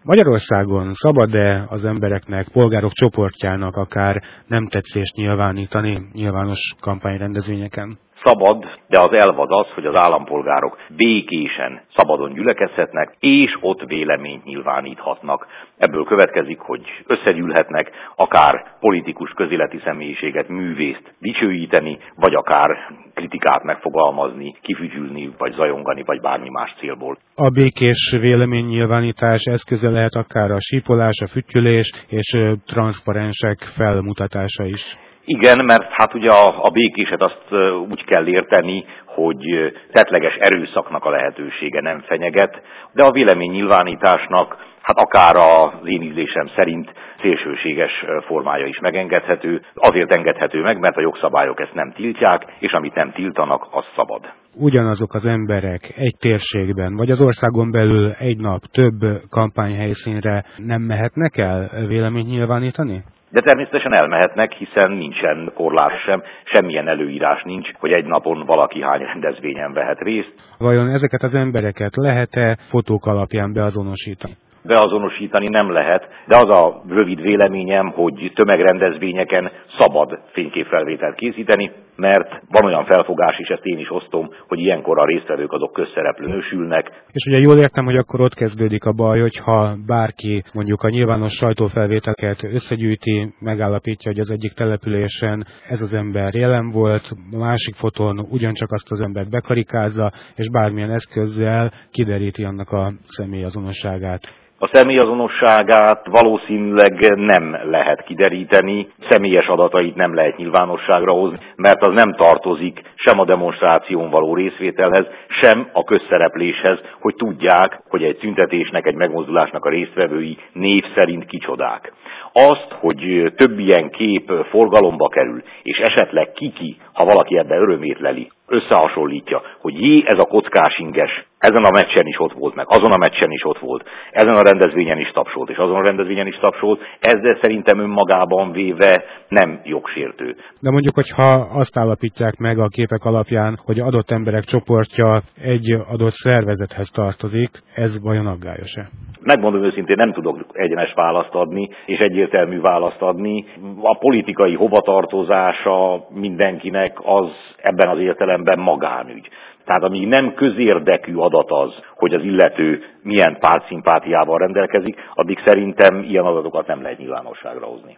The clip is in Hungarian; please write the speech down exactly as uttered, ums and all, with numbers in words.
Magyarországon szabad-e az embereknek, polgárok csoportjának akár nem tetszést nyilvánítani nyilvános kampányrendezvényeken? Szabad, de az elv az az, hogy az állampolgárok békésen, szabadon gyülekezhetnek, és ott véleményt nyilváníthatnak. Ebből következik, hogy összegyűlhetnek, akár politikus, közéleti személyiséget, művészt dicsőíteni, vagy akár kritikát megfogalmazni, kifügyülni, vagy zajongani, vagy bármi más célból. A békés véleménynyilvánítás eszköze lehet akár a sípolás, a fütyülés és transzparensek felmutatása is. Igen, mert hát ugye a, a békéset azt úgy kell érteni, hogy tettleges erőszaknak a lehetősége nem fenyeget, de a véleménynyilvánításnak hát akár az én ízlésem szerint szélsőséges formája is megengedhető. Azért engedhető meg, mert a jogszabályok ezt nem tiltják, és amit nem tiltanak, az szabad. Ugyanazok az emberek egy térségben, vagy az országon belül egy nap több kampányhelyszínre nem mehetnek el véleményt nyilvánítani? De természetesen elmehetnek, hiszen nincsen korlát sem, semmilyen előírás nincs, hogy egy napon valaki hány rendezvényen vehet részt. Vajon ezeket az embereket lehet-e fotók alapján beazonosítani? Beazonosítani nem lehet, de az a rövid véleményem, hogy tömegrendezvényeken szabad fényképfelvételt készíteni, mert van olyan felfogás is, ezt én is osztom, hogy ilyenkor a résztvevők azok közszereplő nősülnek. És ugye jól értem, hogy akkor ott kezdődik a baj, hogyha bárki mondjuk a nyilvános sajtófelvételeket összegyűjti, megállapítja, hogy az egyik településen ez az ember jelen volt, a másik fotón ugyancsak azt az embert bekarikázza, és bármilyen eszközzel kideríti annak a személyazonosságát. A személyazonosságát valószínűleg nem lehet kideríteni, személyes adatait nem lehet nyilvánosságra hozni, mert az nem tartozik sem a demonstráción való részvételhez, sem a közszerepléshez, hogy tudják, hogy egy tüntetésnek, egy megmozdulásnak a résztvevői név szerint kicsodák. Azt, hogy több ilyen kép forgalomba kerül, és esetleg kiki, ha valaki ebbe örömét leli, összehasonlítja, hogy jé, ez a kockás inges, ezen a meccsen is ott volt meg, azon a meccsen is ott volt, ezen a rendezvényen is tapsolt, és azon a rendezvényen is tapsolt, ezzel szerintem önmagában véve nem jogsértő. De mondjuk, hogyha azt állapítják meg a képek alapján, hogy adott emberek csoportja egy adott szervezethez tartozik, ez vajon aggályos-e? Megmondom őszintén, nem tudok egyenes választ adni, és egyértelmű választ adni. A politikai hovatartozása mindenkinek az ebben az értelemben magánügy. Tehát amíg nem közérdekű adat az, hogy az illető milyen pártszimpátiával rendelkezik, addig szerintem ilyen adatokat nem lehet nyilvánosságra hozni.